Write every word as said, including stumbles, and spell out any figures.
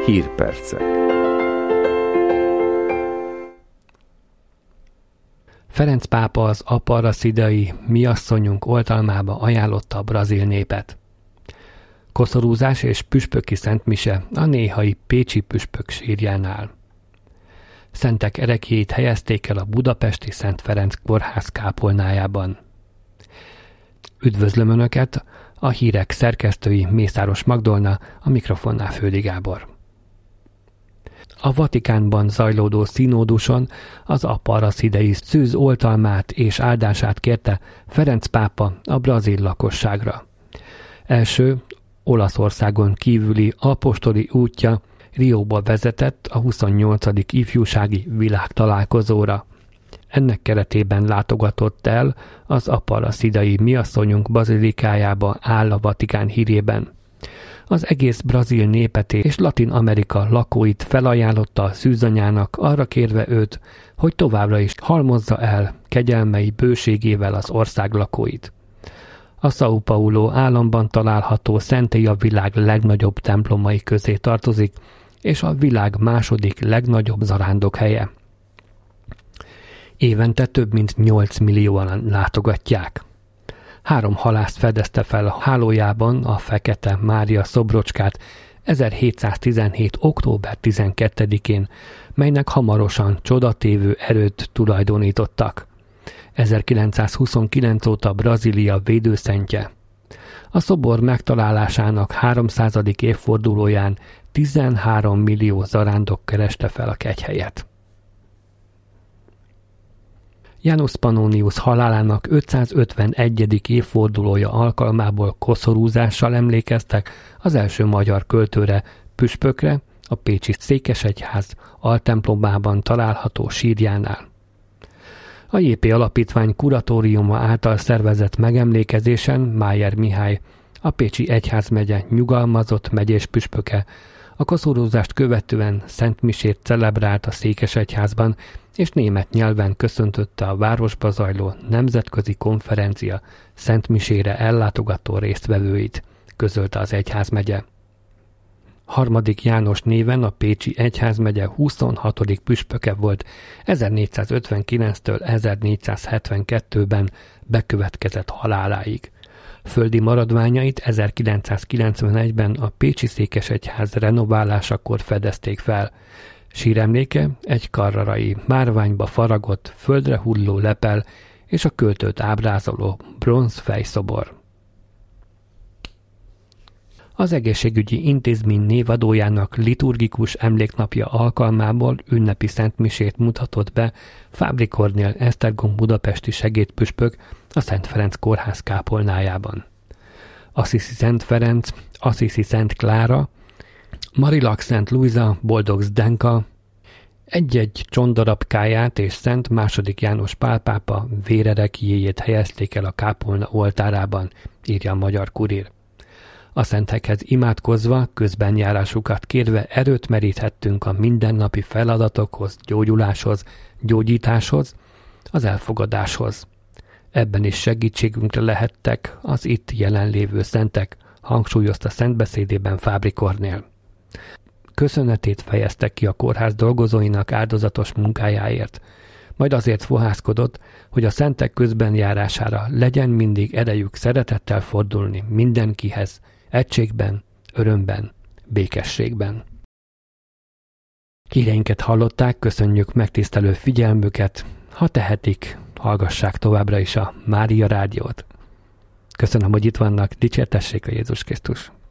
Hírpercek. Ferenc pápa az Aparecidae Mi asszonyunk oltalmába ajánlotta a brazil népet. Koszorúzás és püspöki szentmise a néhai pécsi püspök sírjánál. Szentek ereklyét helyezték el a budapesti Szent Ferenc kórház kápolnájában. Üdvözlöm Önöket, a hírek szerkesztői Mészáros Magdolna, a mikrofonnál Földi Gábor. A Vatikánban zajlódó színóduson az Aparecidae szűz oltalmát és áldását kérte Ferenc pápa a brazil lakosságra. Első, Olaszországon kívüli apostoli útja Rióba vezetett a huszonnyolcadik ifjúsági világtalálkozóra. Ennek keretében látogatott el az Aparecidae Mi asszonyunk bazilikájába áll a Vatikán hírében. Az egész brazil népet és Latin Amerika lakóit felajánlotta a szűzanyának, arra kérve őt, hogy továbbra is halmozza el kegyelmei bőségével az ország lakóit. A São Paulo államban található szentély a világ legnagyobb templomai közé tartozik, és a világ második legnagyobb zarándokhelye. Évente több mint nyolc millióan látogatják. Három halászt fedezte fel a hálójában a Fekete Mária szobrocskát ezerhétszáztizenhét. október tizenkettedikén, melynek hamarosan csodatévő erőt tulajdonítottak. ezerkilencszázhuszonkilenc óta Brazília védőszentje. A szobor megtalálásának háromszázadik évfordulóján tizenhárom millió zarándok kereste fel a kegyhelyet. Janus Pannonius halálának ötszázötvenegyedik évfordulója alkalmából koszorúzással emlékeztek az első magyar költőre, püspökre, a pécsi székesegyház altemplomában található sírjánál. A jé pé Alapítvány kuratóriuma által szervezett megemlékezésen Májer Mihály, a pécsi egyházmegye nyugalmazott megyés püspöke, a koszorúzást követően szentmisét celebrált a székesegyházban, és német nyelven köszöntötte a városba zajló nemzetközi konferencia szentmisére ellátogató résztvevőit, közölte az egyházmegye. Harmadik János néven a pécsi egyházmegye huszonhatodik püspöke volt ezernégyszázötvenkilenctől ezernégyszázhetvenkettőben bekövetkezett haláláig. Földi maradványait ezerkilencszázkilencvenegyben a pécsi székesegyház renoválásakor fedezték fel. Síremléke egy carrarai márványba faragott, földre hulló lepel és a költőt ábrázoló bronz fejszobor. Az egészségügyi intézmény névadójának liturgikus emléknapja alkalmából ünnepi szentmisét mutatott be Fábri Kornél Esztergom budapesti segédpüspök a Szent Ferenc kórház kápolnájában. Assisi Szent Ferenc, Assisi Szent Klára, Marilak Szent Luisa, Boldog Zdenka, egy-egy csondarabkáját és Szent második János Pál pápa vérerekjéjét helyezték el a kápolna oltárában, írja a Magyar Kurír. A szentekhez imádkozva, közbenjárásukat kérve erőt meríthettünk a mindennapi feladatokhoz, gyógyuláshoz, gyógyításhoz, az elfogadáshoz. Ebben is segítségünkre lehettek az itt jelenlévő szentek, hangsúlyozta szentbeszédében Fábri Kornél. Köszönetét fejeztek ki a kórház dolgozóinak áldozatos munkájáért, majd azért fohászkodott, hogy a szentek közbenjárására legyen mindig erejük szeretettel fordulni mindenkihez, egységben, örömben, békességben. Híreinket hallották, köszönjük megtisztelő figyelmüket, ha tehetik, hallgassák továbbra is a Mária Rádiót. Köszönöm, hogy itt vannak, dicsértessék a Jézus Krisztus!